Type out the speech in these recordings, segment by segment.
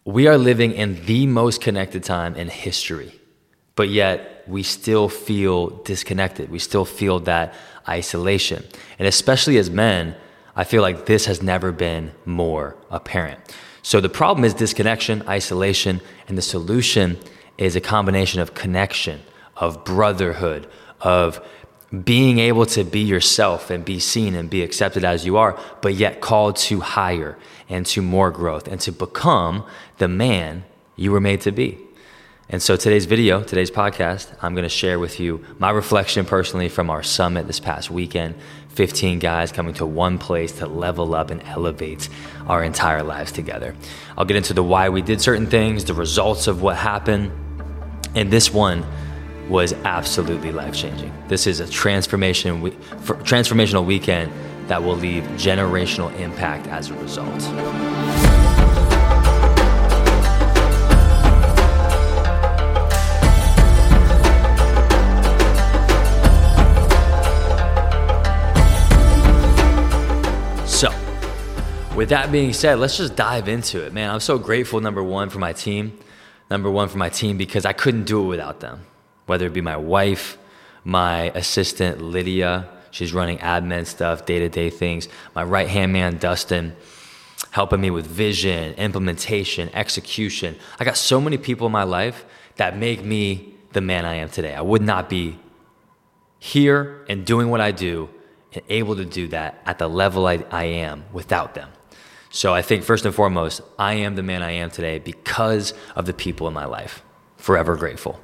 We are living in the most connected time in history, but yet we still feel disconnected. We still feel that isolation. And especially as men, I feel like this has never been more apparent. So the problem is disconnection, isolation, and the solution is a combination of connection, of brotherhood, of being able to be yourself and be seen and be accepted as you are, but yet called to higher and to more growth and to become the man you were made to be. And so today's podcast, I'm going to share with you my reflection personally from our summit this past weekend. 15 guys coming to one place to level up and elevate our entire lives together. I'll get into the why we did certain things, the results of what happened. And this one was absolutely life-changing. This is a transformational weekend that will leave generational impact as a result. So, with that being said, let's just dive into it, man. I'm so grateful, number one, for my team because I couldn't do it without them. Whether it be my wife, my assistant, Lydia, she's running admin stuff, day-to-day things. My right-hand man, Dustin, helping me with vision, implementation, execution. I got so many people in my life that make me the man I am today. I would not be here and doing what I do and able to do that at the level I am without them. So I think first and foremost, I am the man I am today because of the people in my life. Forever grateful.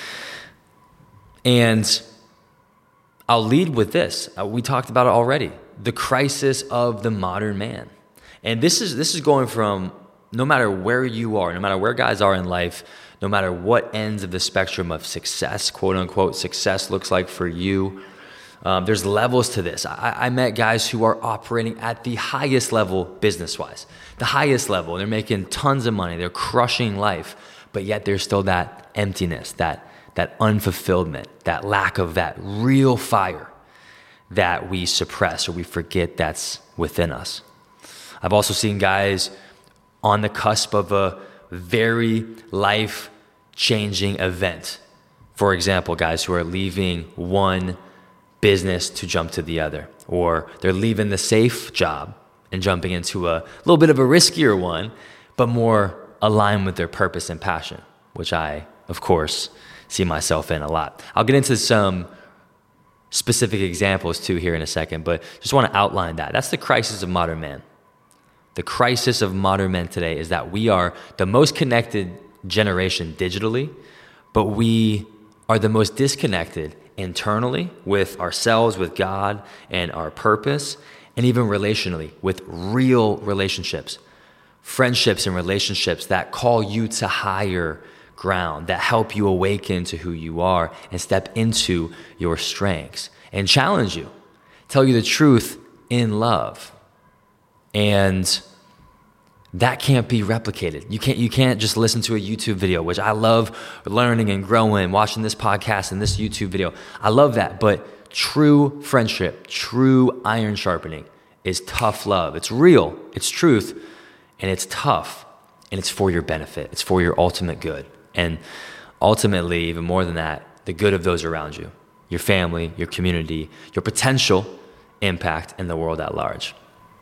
And I'll lead with this. We talked about it already. The crisis of the modern man. And this is going from no matter where you are, no matter where guys are in life, no matter what ends of the spectrum of success, quote unquote, success looks like for you. There's levels to this. I met guys who are operating at the highest level business-wise, the highest level. They're making tons of money. They're crushing life, but yet there's still that emptiness, that unfulfillment, that lack of that real fire that we suppress or we forget that's within us. I've also seen guys on the cusp of a very life-changing event. For example, guys who are leaving one business to jump to the other, or they're leaving the safe job and jumping into a little bit of a riskier one, but more aligned with their purpose and passion, which I, of course, see myself in a lot. I'll get into some specific examples too here in a second, but just want to outline that. That's the crisis of modern man. The crisis of modern men today is that we are the most connected generation digitally, but we are the most disconnected internally with ourselves, with God and our purpose, and even relationally with real relationships, friendships and relationships that call you to higher ground, that help you awaken to who you are and step into your strengths and challenge you, tell you the truth in love. And that can't be replicated. You can't just listen to a YouTube video, which I love learning and growing, watching this podcast and this YouTube video. I love that. But true friendship, true iron sharpening is tough love. It's real, it's truth, and it's tough, and it's for your benefit. It's for your ultimate good. And ultimately, even more than that, the good of those around you, your family, your community, your potential impact in the world at large.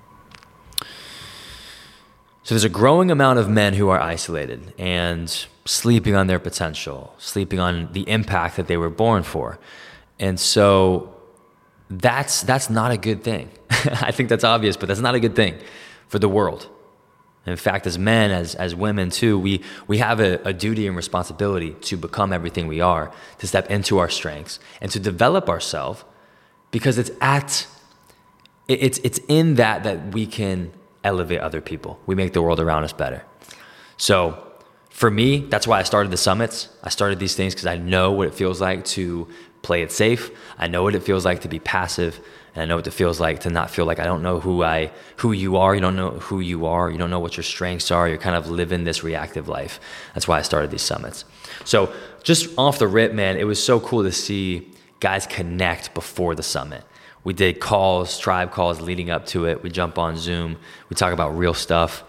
So there's a growing amount of men who are isolated and sleeping on their potential, sleeping on the impact that they were born for. And so that's not a good thing. I think that's obvious, but that's not a good thing for the world. In fact, as men, as women too, we have a duty and responsibility to become everything we are, to step into our strengths and to develop ourselves, because it's in that we can elevate other people. We make the world around us better. So for me, that's why I started the summits. I started these things because I know what it feels like to play it safe. I know what it feels like to be passive. And I know what it feels like to not feel like I don't know who you are. You don't know who you are. You don't know what your strengths are. You're kind of living this reactive life. That's why I started these summits. So just off the rip, man, it was so cool to see guys connect before the summit. We did calls, tribe calls leading up to it. We jump on Zoom. We talk about real stuff.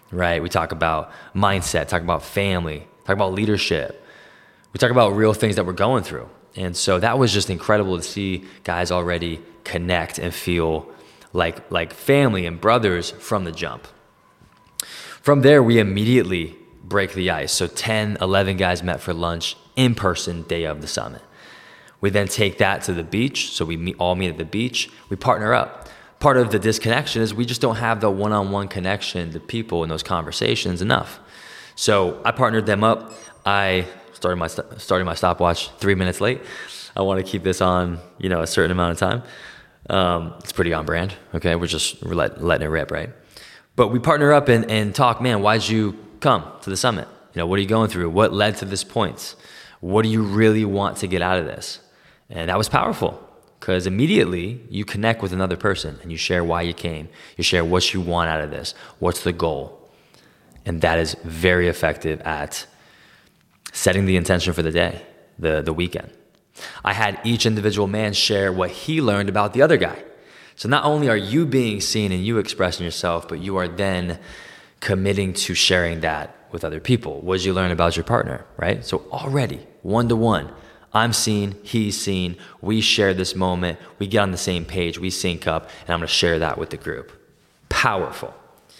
right? We talk about mindset, talk about family, talk about leadership. We talk about real things that we're going through. And so that was just incredible to see guys already connect and feel like family and brothers from the jump. From there, we immediately break the ice. So 10, 11 guys met for lunch in person day of the summit. We then take that to the beach. So we all meet at the beach. We partner up. Part of the disconnection is we just don't have the one-on-one connection to people in those conversations enough. So I partnered them up. I started my stopwatch 3 minutes late. I want to keep this on, a certain amount of time. It's pretty on brand. Okay, we're letting it rip, right? But we partner up and talk. Man, why'd you come to the summit? What are you going through? What led to this point? What do you really want to get out of this? And that was powerful because immediately you connect with another person and you share why you came. You share what you want out of this. What's the goal? And that is very effective at setting the intention for the day, the weekend. I had each individual man share what he learned about the other guy. So not only are you being seen and you expressing yourself, but you are then committing to sharing that with other people. What did you learn about your partner, right? So already, one-to-one, I'm seen, he's seen, we share this moment, we get on the same page, we sync up, and I'm going to share that with the group. Powerful.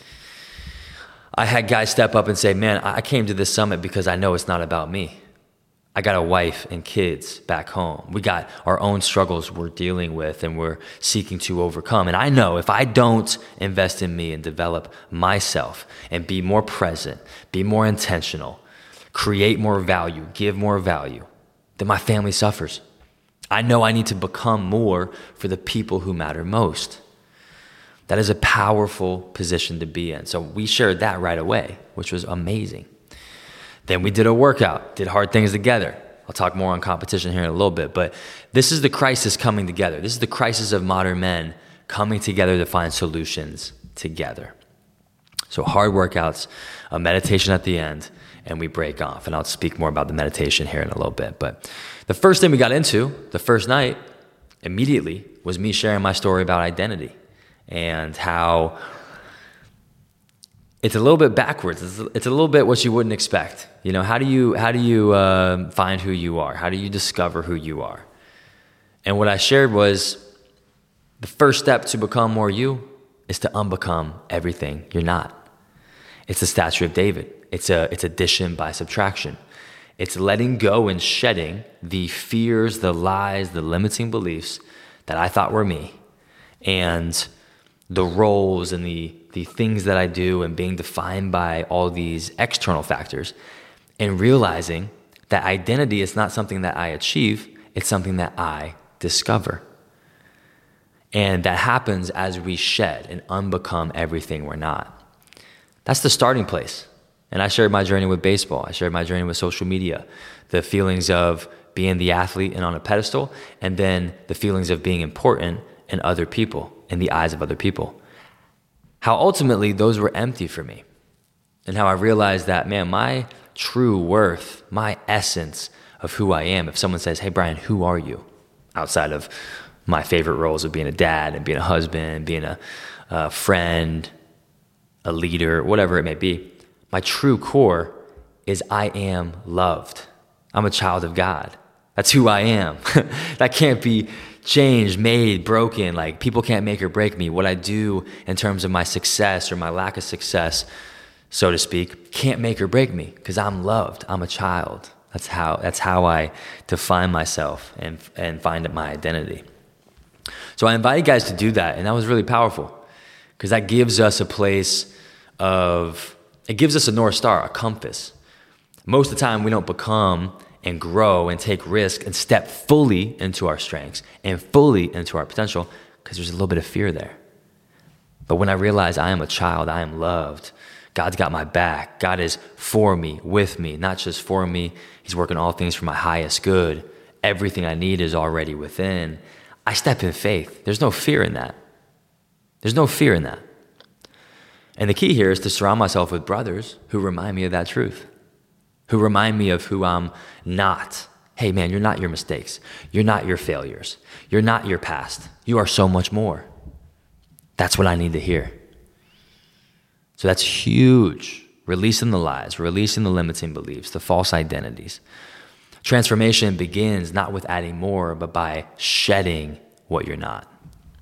I had guys step up and say, man, I came to this summit because I know it's not about me. I got a wife and kids back home. We got our own struggles we're dealing with and we're seeking to overcome. And I know if I don't invest in me and develop myself and be more present, be more intentional, create more value, give more value, then my family suffers. I know I need to become more for the people who matter most. That is a powerful position to be in. So we shared that right away, which was amazing. Then we did a workout, did hard things together. I'll talk more on competition here in a little bit, but this is the crisis coming together. This is the crisis of modern men coming together to find solutions together. So hard workouts, a meditation at the end, and we break off. And I'll speak more about the meditation here in a little bit. But the first thing we got into, the first night, immediately, was me sharing my story about identity and how it's a little bit backwards. It's a little bit what you wouldn't expect. How do you find who you are? How do you discover who you are? And what I shared was the first step to become more you is to unbecome everything you're not. It's the statue of David. It's addition by subtraction. It's letting go and shedding the fears, the lies, the limiting beliefs that I thought were me, and the roles and the things that I do and being defined by all these external factors, and realizing that identity is not something that I achieve, it's something that I discover. And that happens as we shed and unbecome everything we're not. That's the starting place. And I shared my journey with baseball. I shared my journey with social media, the feelings of being the athlete and on a pedestal, and then the feelings of being important in other people, in the eyes of other people. How ultimately those were empty for me. And how I realized that, man, my true worth, my essence of who I am, if someone says, hey, Brian, who are you? Outside of my favorite roles of being a dad and being a husband, being a friend, a leader, whatever it may be, my true core is I am loved. I'm a child of God. That's who I am. That can't be changed, made, broken. Like, people can't make or break me. What I do in terms of my success or my lack of success, so to speak, can't make or break me because I'm loved. I'm a child. That's how I define myself and find my identity. So I invite you guys to do that, and that was really powerful because that gives us a place of, it gives us a North Star, a compass. Most of the time we don't become and grow and take risk and step fully into our strengths and fully into our potential because there's a little bit of fear there. But when I realize I am a child, I am loved, God's got my back, God is for me, with me, not just for me, He's working all things for my highest good, everything I need is already within, I step in faith. There's no fear in that. There's no fear in that. And the key here is to surround myself with brothers who remind me of that truth, who remind me of who I'm not. Hey man, you're not your mistakes. You're not your failures. You're not your past. You are so much more. That's what I need to hear. So that's huge. Releasing the lies, releasing the limiting beliefs, the false identities. Transformation begins not with adding more, but by shedding what you're not.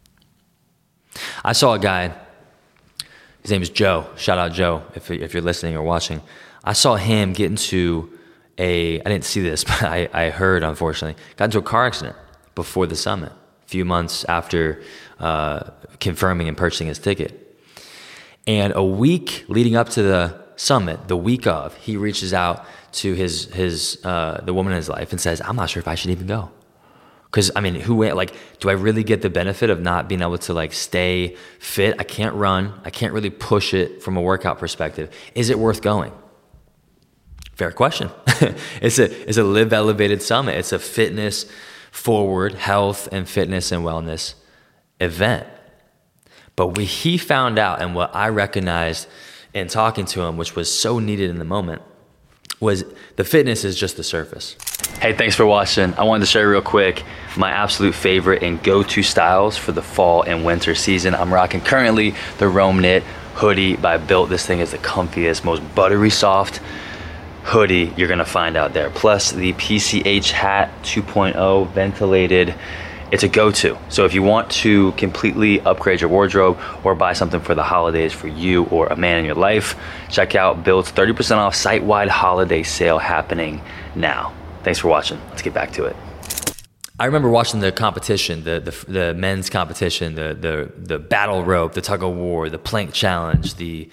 I saw a guy, his name is Joe. Shout out Joe if you're listening or watching. I saw him get into I didn't see this, but I heard, unfortunately, got into a car accident before the summit, a few months after confirming and purchasing his ticket. And a week leading up to the summit, the week of, he reaches out to the woman in his life and says, I'm not sure if I should even go. Because, I mean, do I really get the benefit of not being able to stay fit? I can't run. I can't really push it from a workout perspective. Is it worth going? Fair question. It's a Live Elevated Summit. It's a fitness forward, health and fitness and wellness event. But what he found out, and what I recognized in talking to him, which was so needed in the moment, was the fitness is just the surface. Hey, thanks for watching. I wanted to share real quick my absolute favorite and go-to styles for the fall and winter season. I'm rocking currently the Rome Knit hoodie by Built. This thing is the comfiest, most buttery soft hoodie you're gonna find out there. Plus the PCH hat 2.0 ventilated. It's a go-to. So if you want to completely upgrade your wardrobe or buy something for the holidays for you or a man in your life, check out Built's 30% off site-wide holiday sale happening now. Thanks for watching. Let's get back to it. I remember watching the competition, the men's competition, the battle rope, the tug of war, the plank challenge, the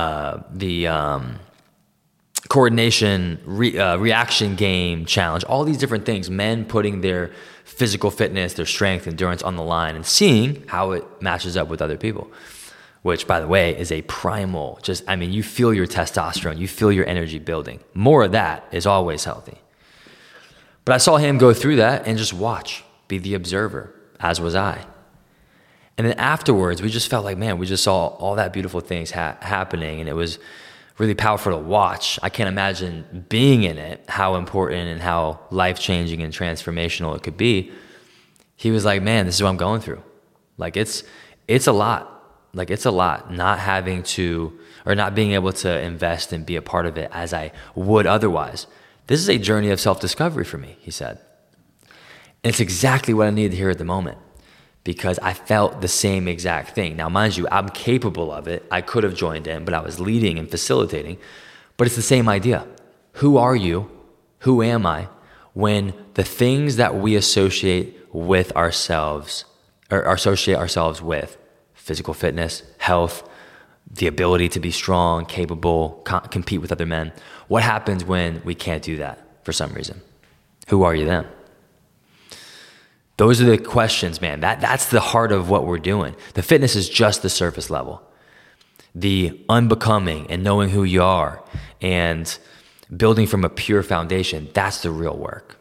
coordination reaction game challenge, all these different things, men putting their physical fitness, their strength, endurance on the line and seeing how it matches up with other people, which, by the way, is a primal, you feel your testosterone, you feel your energy building. More of that is always healthy. But I saw him go through that and just watch, be the observer, as was I. And then afterwards, we just felt like, man, we just saw all that beautiful things happening, and it was really powerful to watch. I can't imagine being in it, how important and how life-changing and transformational it could be. He was like, man, this is what I'm going through. It's a lot. It's a lot not having to, or not being able to invest and be a part of it as I would otherwise. This is a journey of self-discovery for me, he said. And it's exactly what I needed to hear at the moment, because I felt the same exact thing. Now, mind you, I'm capable of it. I could have joined in, but I was leading and facilitating. But it's the same idea. Who are you? Who am I? When the things that we associate with ourselves, or associate ourselves with, physical fitness, health, the ability to be strong, capable, compete with other men, what happens when we can't do that for some reason? Who are you then? Those are the questions, man. That's the heart of what we're doing. The fitness is just the surface level. The unbecoming and knowing who you are and building from a pure foundation, that's the real work.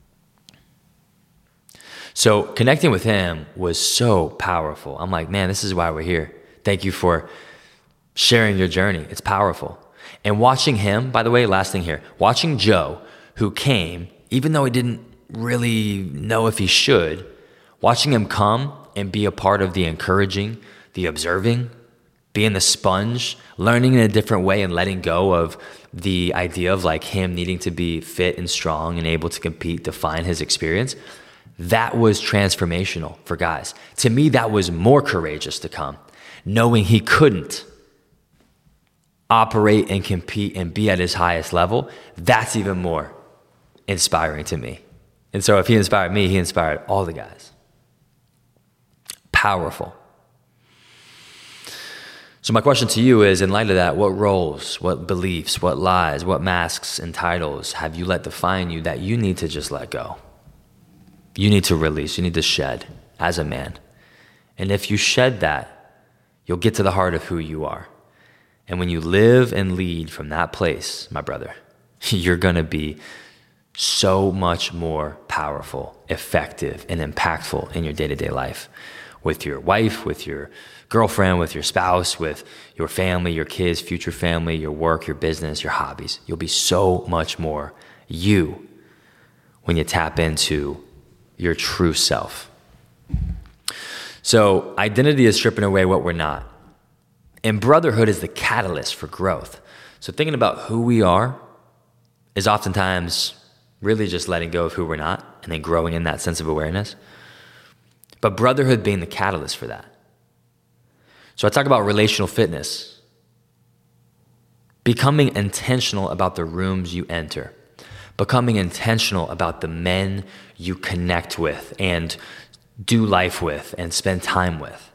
So connecting with him was so powerful. I'm like, man, this is why we're here. Thank you for sharing your journey. It's powerful. And watching him, by the way, last thing here, watching Joe, who came, even though he didn't really know if he should, watching him come and be a part of the encouraging, the observing, being the sponge, learning in a different way and letting go of the idea of him needing to be fit and strong and able to compete, define his experience. That was transformational for guys. To me, that was more courageous to come, knowing he couldn't operate and compete and be at his highest level. That's even more inspiring to me. And so if he inspired me, he inspired all the guys. Powerful. So my question to you is, in light of that, what roles, what beliefs, what lies, what masks and titles have you let define you that you need to just let go? You need to release, you need to shed as a man. And if you shed that, you'll get to the heart of who you are. And when you live and lead from that place, my brother, you're gonna be so much more powerful, effective, and impactful in your day-to-day life with your wife, with your girlfriend, with your spouse, with your family, your kids, future family, your work, your business, your hobbies. You'll be so much more you when you tap into your true self. So identity is stripping away what we're not. And brotherhood is the catalyst for growth. So thinking about who we are is oftentimes really just letting go of who we're not and then growing in that sense of awareness. But brotherhood being the catalyst for that. So I talk about relational fitness. Becoming intentional about the rooms you enter. Becoming intentional about the men you connect with and do life with and spend time with.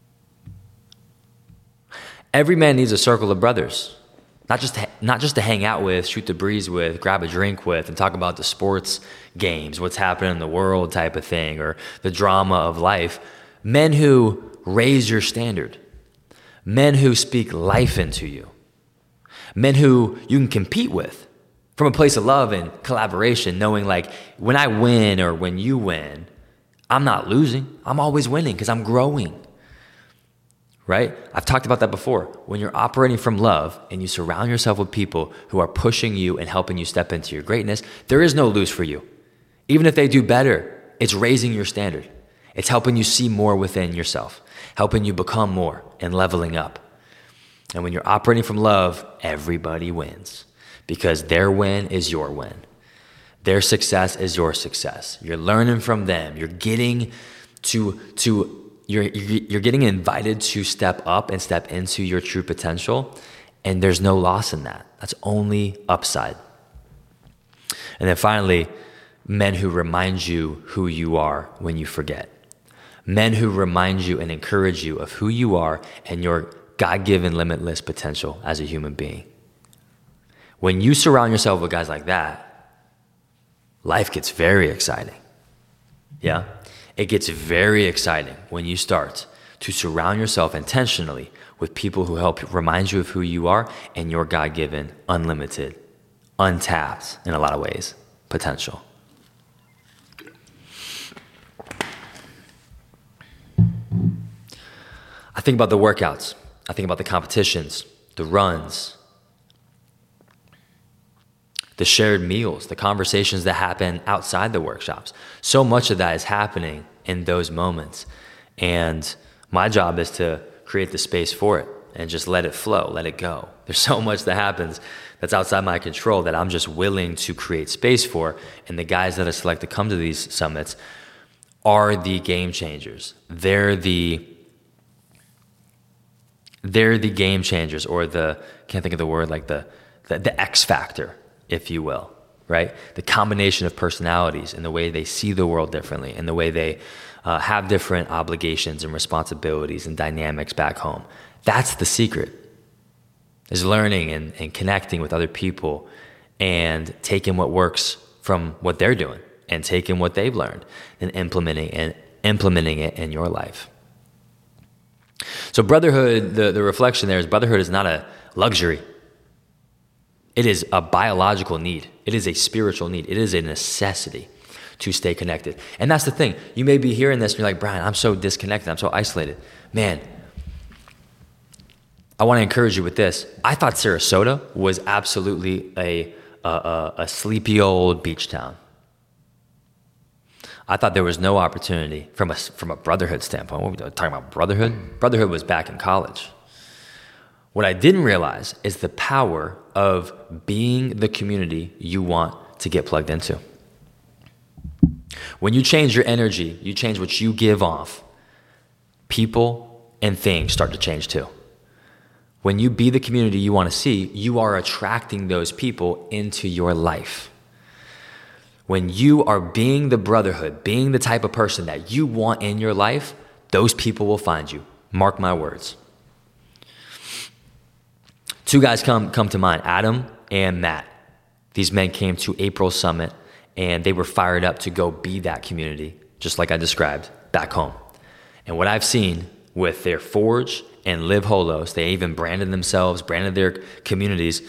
Every man needs a circle of brothers. Not just to hang out with, shoot the breeze with, grab a drink with, and talk about the sports games, what's happening in the world type of thing, or the drama of life. Men who raise your standard. Men who speak life into you. Men who you can compete with from a place of love and collaboration, knowing like when I win or when you win, I'm not losing. I'm always winning because I'm growing. Right? I've talked about that before. When you're operating from love and you surround yourself with people who are pushing you and helping you step into your greatness, there is no lose for you. Even if they do better, it's raising your standard. It's helping you see more within yourself, helping you become more and leveling up. And when you're operating from love, everybody wins because their win is your win. Their success is your success. You're learning from them. You're getting You're getting invited to step up and step into your true potential, and there's no loss in that. That's only upside. And then finally, men who remind you who you are when you forget. Men who remind you and encourage you of who you are and your God-given limitless potential as a human being. When you surround yourself with guys like that, life gets very exciting. Yeah? It gets very exciting when you start to surround yourself intentionally with people who help remind you of who you are and your God-given, unlimited, untapped, in a lot of ways, potential. I think about the workouts. I think about the competitions, the runs, the shared meals, the conversations that happen outside the workshops. So much of that is happening in those moments. And my job is to create the space for it and just let it flow, let it go. There's so much that happens that's outside my control that I'm just willing to create space for. And the guys that I select to come to these summits are the game changers. They're the game changers, or can't think of the word, like the X factor, if you will, right? The combination of personalities and the way they see the world differently and the way they have different obligations and responsibilities and dynamics back home. That's the secret, is learning and connecting with other people and taking what works from what they're doing and taking what they've learned and implementing it in your life. So brotherhood, the reflection there is brotherhood is not a luxury. It is a biological need. It is a spiritual need. It is a necessity to stay connected. And that's the thing. You may be hearing this and you're like, Brian, I'm so disconnected. I'm so isolated. Man, I want to encourage you with this. I thought Sarasota was absolutely a sleepy old beach town. I thought there was no opportunity from a brotherhood standpoint. What are we talking about, brotherhood? Brotherhood was back in college. What I didn't realize is the power of being the community you want to get plugged into. When you change your energy, you change what you give off, people and things start to change too. When you be the community you want to see, you are attracting those people into your life. When you are being the brotherhood, being the type of person that you want in your life, those people will find you. Mark my words. Two guys come to mind, Adam and Matt. These men came to April Summit and they were fired up to go be that community, just like I described, back home. And what I've seen with their Forge and Live Holos, they even branded themselves, branded their communities,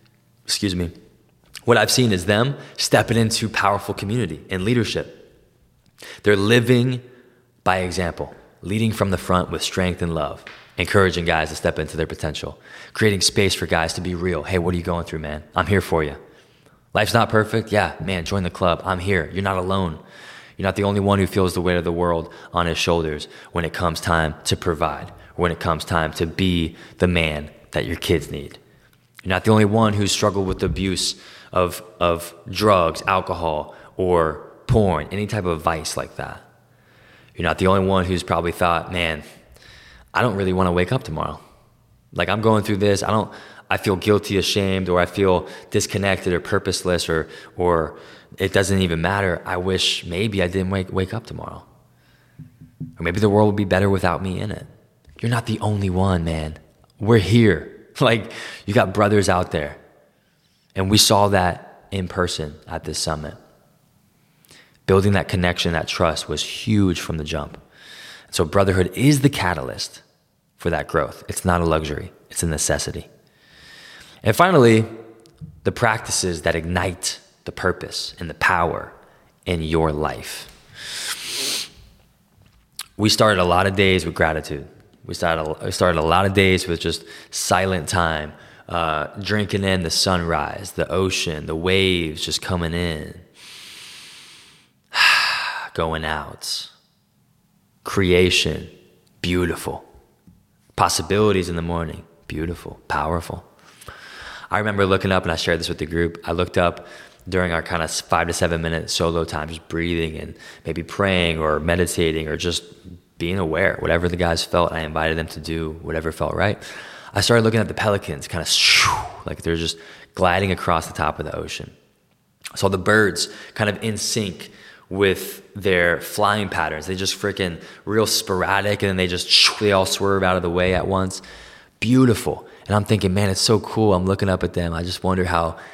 what I've seen is them stepping into powerful community and leadership. They're living by example, leading from the front with strength and love, encouraging guys to step into their potential, creating space for guys to be real. Hey, what are you going through, man? I'm here for you. Life's not perfect. Yeah, man, join the club. I'm here. You're not alone. You're not the only one who feels the weight of the world on his shoulders when it comes time to provide. when it comes time to be the man that your kids need. You're not the only one who's struggled with abuse of drugs, alcohol, or porn, any type of vice like that. You're not the only one who's probably thought, man, I don't really want to wake up tomorrow. Like, I'm going through this. I feel guilty, ashamed, or I feel disconnected or purposeless, or it doesn't even matter. I wish maybe I didn't wake up tomorrow. Or maybe the world would be better without me in it. You're not the only one, man. We're here. Like, you got brothers out there. And we saw that in person at this summit. Building that connection, that trust was huge from the jump. So brotherhood is the catalyst for that growth. It's not a luxury. It's a necessity. And finally, the practices that ignite the purpose and the power in your life. We started a lot of days with gratitude. We started a lot of days with just silent time, drinking in the sunrise, the ocean, the waves just coming in, going out. Creation, beautiful. Possibilities in the morning, beautiful, powerful. I remember looking up, and I shared this with the group. I looked up during our kind of 5 to 7 minute solo time, just breathing and maybe praying or meditating or just being aware, whatever the guys felt. I invited them to do whatever felt right. I started looking at the pelicans, kind of like they're just gliding across the top of the ocean. I saw the birds kind of in sync with their flying patterns. They just freaking real sporadic, and then they all swerve out of the way at once. Beautiful. And I'm thinking, man, it's so cool. I'm looking up at them. I just wonder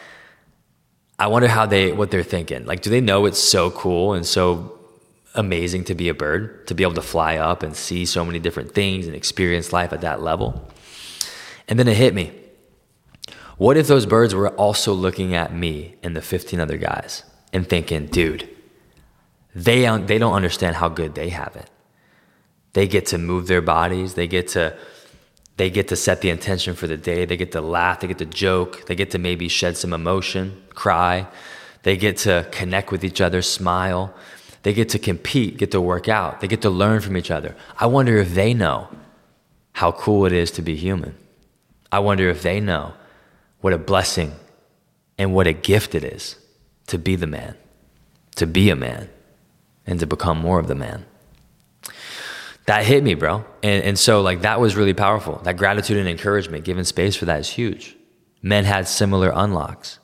what they're thinking. Like, do they know it's so cool and so amazing to be a bird, to be able to fly up and see so many different things and experience life at that level? And then it hit me. What if those birds were also looking at me and the 15 other guys and thinking, dude, they don't understand how good they have it. They get to move their bodies. They get to set the intention for the day. They get to laugh. They get to joke. They get to maybe shed some emotion, cry. They get to connect with each other, smile. They get to compete, get to work out. They get to learn from each other. I wonder if they know how cool it is to be human. I wonder if they know what a blessing and what a gift it is to be the man, to be a man, and to become more of the man. That hit me, bro. And so like that was really powerful. That gratitude and encouragement, giving space for that is huge. Men had similar unlocks.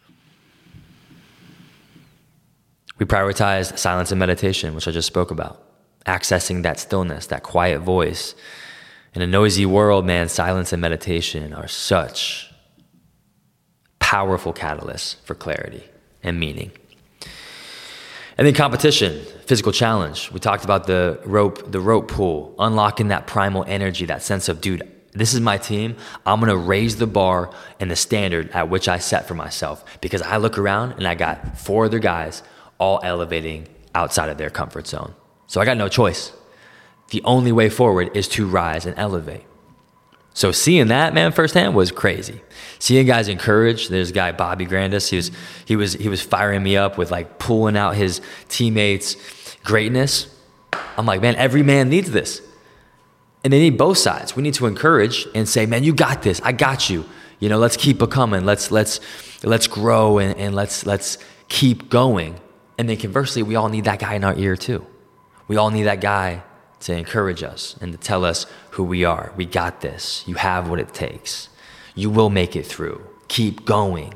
We prioritized silence and meditation, which I just spoke about. Accessing that stillness, that quiet voice. In a noisy world, man, silence and meditation are such powerful catalysts for clarity and meaning. And then competition, physical challenge. We talked about the rope pull, unlocking that primal energy, that sense of, dude, this is my team. I'm going to raise the bar and the standard at which I set for myself, because I look around and I got 4 other guys all elevating outside of their comfort zone. So I got no choice. The only way forward is to rise and elevate. So seeing that, man, firsthand was crazy. Seeing guys encouraged. There's a guy, Bobby Grandis. He was firing me up with like pulling out his teammates' greatness. I'm like, man, every man needs this. And they need both sides. We need to encourage and say, man, you got this. I got you. You know, let's keep becoming. Let's grow and let's keep going. And then conversely, we all need that guy in our ear too. We all need that guy to encourage us and to tell us who we are. We got this. You have what it takes. You will make it through. Keep going.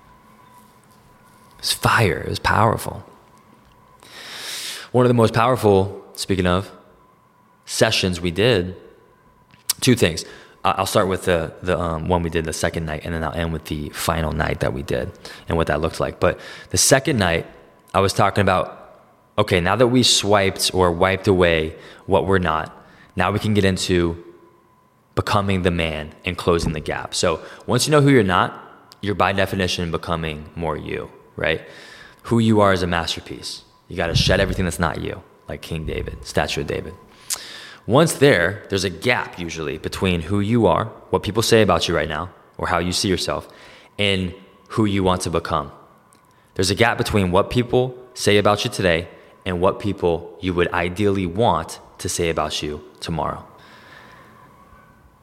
It's fire. It was powerful. One of the most powerful, speaking of, sessions we did, 2 things. I'll start with the one we did the second night, and then I'll end with the final night that we did and what that looked like. But the second night, I was talking about, okay, now that we swiped or wiped away what we're not, now we can get into becoming the man and closing the gap. So once you know who you're not, you're by definition becoming more you, right? Who you are is a masterpiece. You got to shed everything that's not you, like King David, statue of David. Once there's a gap usually between who you are, what people say about you right now, or how you see yourself, and who you want to become. There's a gap between what people say about you today and what people you would ideally want to say about you tomorrow.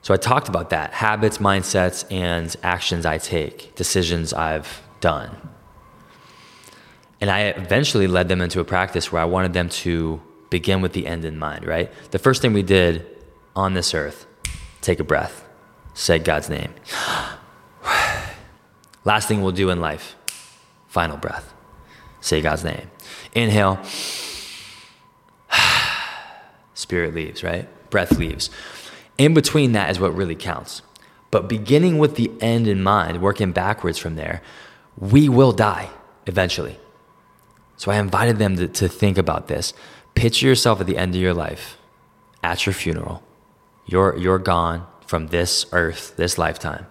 So I talked about that, habits, mindsets, and actions I take, decisions I've done. And I eventually led them into a practice where I wanted them to begin with the end in mind, right? The first thing we did on this earth, take a breath, say God's name. Last thing we'll do in life, final breath, say God's name. Inhale, spirit leaves, right? Breath leaves. In between that is what really counts. But beginning with the end in mind, working backwards from there, we will die eventually. So I invited them to think about this. Picture yourself at the end of your life, at your funeral. You're gone from this earth, this lifetime.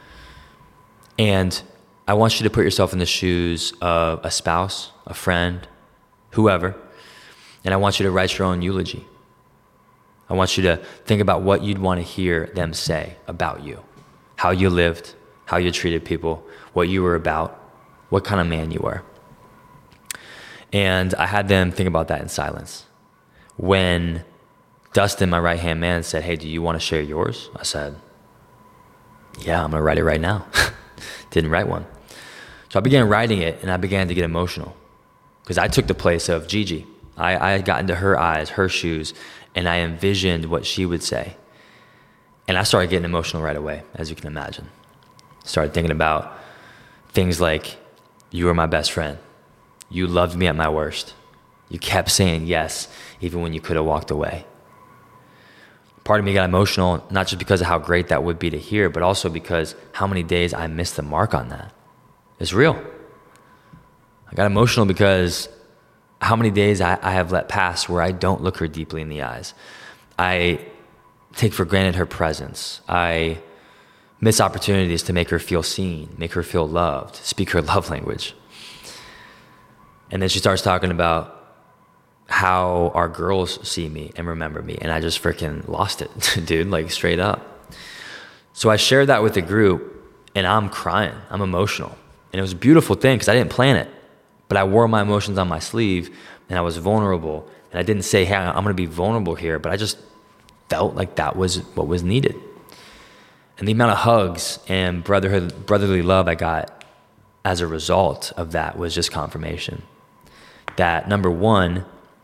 And I want you to put yourself in the shoes of a spouse, a friend, whoever. And I want you to write your own eulogy. I want you to think about what you'd want to hear them say about you. How you lived, how you treated people, what you were about, what kind of man you were. And I had them think about that in silence. When Dustin, my right-hand man, said, hey, do you want to share yours? I said, yeah, I'm going to write it right now. Didn't write one. So I began writing it, and I began to get emotional because I took the place of Gigi. I got into her eyes, her shoes, and I envisioned what she would say. And I started getting emotional right away, as you can imagine. Started thinking about things like, you were my best friend. You loved me at my worst. You kept saying yes, even when you could have walked away. Part of me got emotional, not just because of how great that would be to hear, but also because how many days I missed the mark on that. It's real. I got emotional because how many days I have let pass where I don't look her deeply in the eyes. I take for granted her presence. I miss opportunities to make her feel seen, make her feel loved, speak her love language. And then she starts talking about how our girls see me and remember me. And I just freaking lost it, dude, like straight up. So I shared that with the group and I'm crying. I'm emotional. And it was a beautiful thing because I didn't plan it. But I wore my emotions on my sleeve and I was vulnerable. And I didn't say, hey, I'm going to be vulnerable here. But I just felt like that was what was needed. And the amount of hugs and brotherly love I got as a result of that was just confirmation. That number one,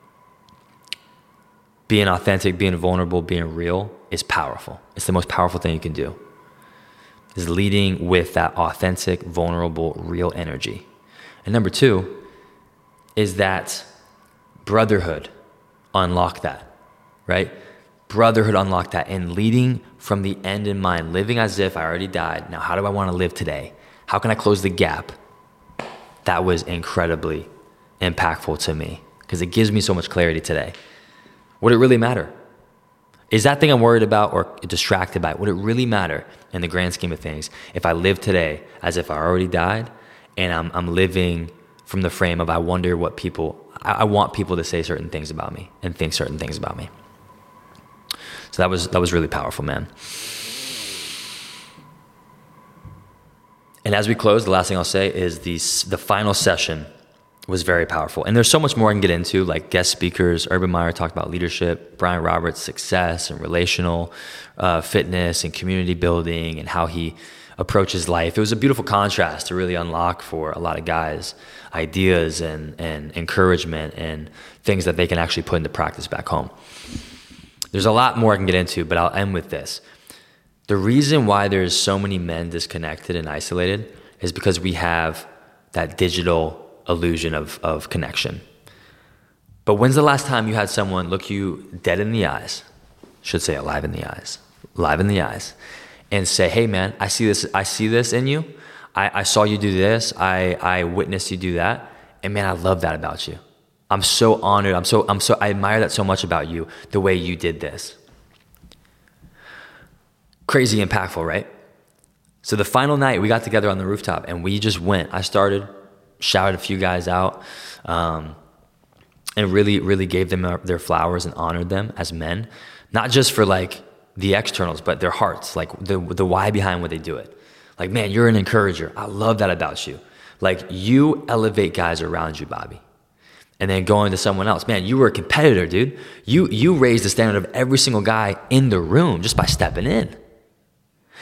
being authentic, being vulnerable, being real is powerful. It's the most powerful thing you can do. Is leading with that authentic, vulnerable, real energy. And number two is that brotherhood unlocked that, right? Brotherhood unlocked that and leading from the end in mind, living as if I already died. Now, how do I want to live today? How can I close the gap? That was incredibly impactful to me because it gives me so much clarity today. Would it really matter? Is that thing I'm worried about or distracted by, would it really matter in the grand scheme of things if I live today as if I already died and I'm living from the frame of I want people to say certain things about me and think certain things about me. So that was really powerful, man. And as we close, the last thing I'll say is the final session was very powerful. And there's so much more I can get into, like guest speakers. Urban Meyer talked about leadership, Brian Roberts, success and relational fitness and community building and how he approaches life. It was a beautiful contrast to really unlock for a lot of guys ideas and encouragement and things that they can actually put into practice back home. There's a lot more I can get into, but I'll end with this. The reason why there's so many men disconnected and isolated is because we have that digital illusion of connection. But when's the last time you had someone look you dead in the eyes, should say alive in the eyes, and say, hey man, I see this in you. I saw you do this. I witnessed you do that. And man, I love that about you. I'm so honored. I admire that so much about you, the way you did this. Crazy impactful, right? So the final night we got together on the rooftop and we just went. I started, shouted a few guys out, and really, really gave them their flowers and honored them as men, not just for like the externals, but their hearts, like the why behind what they do it. Like, man, you're an encourager. I love that about you. Like, you elevate guys around you, Bobby. And then going to someone else, man, you were a competitor, dude. You raised the standard of every single guy in the room just by stepping in.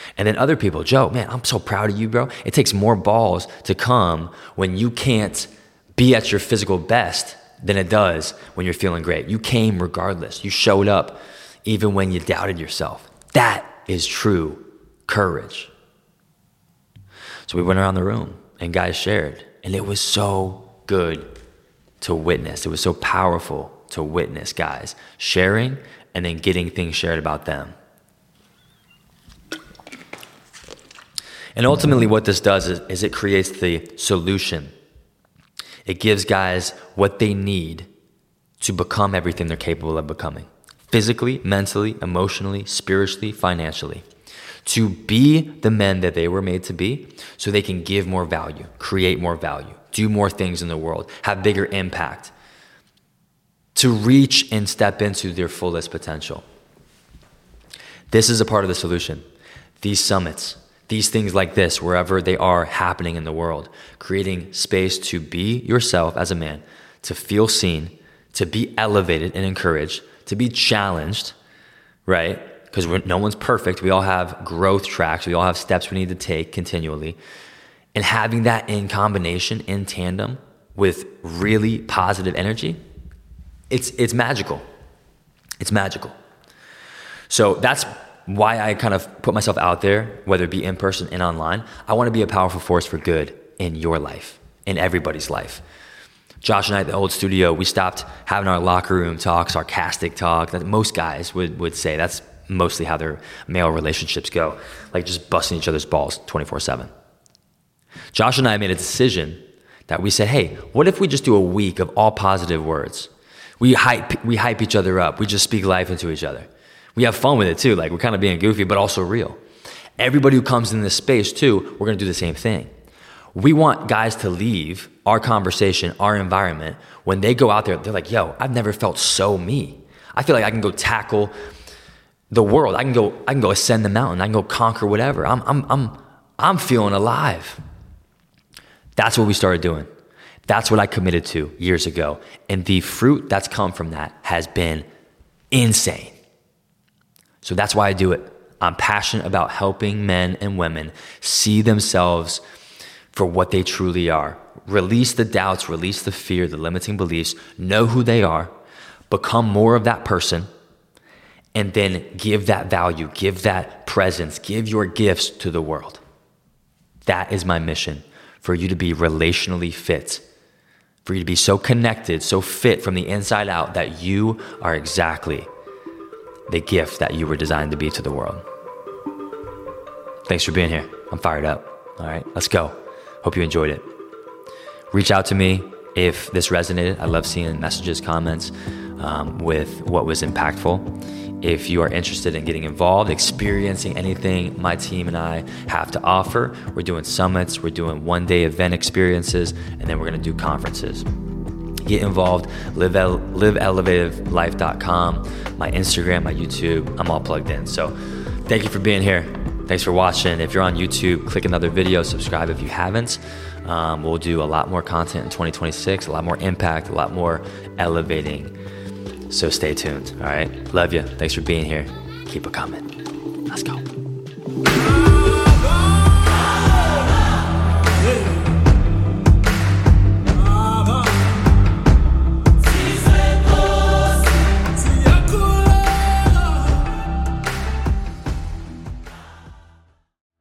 And then other people, Joe, man, I'm so proud of you, bro. It takes more balls to come when you can't be at your physical best than it does when you're feeling great. You came regardless. You showed up even when you doubted yourself. That is true courage. So we went around the room and guys shared, and it was so good to witness. It was so powerful to witness guys sharing and then getting things shared about them. And ultimately what this does is it creates the solution. It gives guys what they need to become everything they're capable of becoming. Physically, mentally, emotionally, spiritually, financially. To be the men that they were made to be so they can give more value, create more value, do more things in the world, have bigger impact. To reach and step into their fullest potential. This is a part of the solution. These summits, these things like this, wherever they are happening in the world, creating space to be yourself as a man, to feel seen, to be elevated and encouraged, to be challenged, right? Because no one's perfect. We all have growth tracks. We all have steps we need to take continually. And having that in combination, in tandem with really positive energy, it's magical. It's magical. So that's why I kind of put myself out there, whether it be in person and online. I want to be a powerful force for good in your life, in everybody's life. Josh and I at the old studio, we stopped having our locker room talk, sarcastic talk that most guys would say. That's mostly how their male relationships go, like just busting each other's balls 24/7. Josh and I made a decision that we said, hey, what if we just do a week of all positive words? We hype each other up. We just speak life into each other. We have fun with it too. Like we're kind of being goofy, but also real. Everybody who comes in this space too, we're going to do the same thing. We want guys to leave our conversation, our environment. When they go out there, they're like, yo, I've never felt so me. I feel like I can go tackle the world. I can go ascend the mountain. I can go conquer whatever. I'm feeling alive. That's what we started doing. That's what I committed to years ago. And the fruit that's come from that has been insane. So that's why I do it. I'm passionate about helping men and women see themselves for what they truly are. Release the doubts, release the fear, the limiting beliefs, know who they are, become more of that person, and then give that value, give that presence, give your gifts to the world. That is my mission, for you to be relationally fit, for you to be so connected, so fit from the inside out that you are exactly the gift that you were designed to be to the world. Thanks for being here. I'm fired up. All right, let's go. Hope you enjoyed it. Reach out to me if this resonated. I love seeing messages, comments with what was impactful. If you are interested in getting involved, experiencing anything my team and I have to offer, we're doing summits, we're doing one-day event experiences, and then we're going to do conferences. Get involved, liveelevatedlife.com, my Instagram, my YouTube, I'm all plugged in. So thank you for being here. Thanks for watching. If you're on YouTube, click another video, subscribe if you haven't. We'll do a lot more content in 2026, a lot more impact, a lot more elevating. So stay tuned. All right. Love you. Thanks for being here. Keep it coming. Let's go.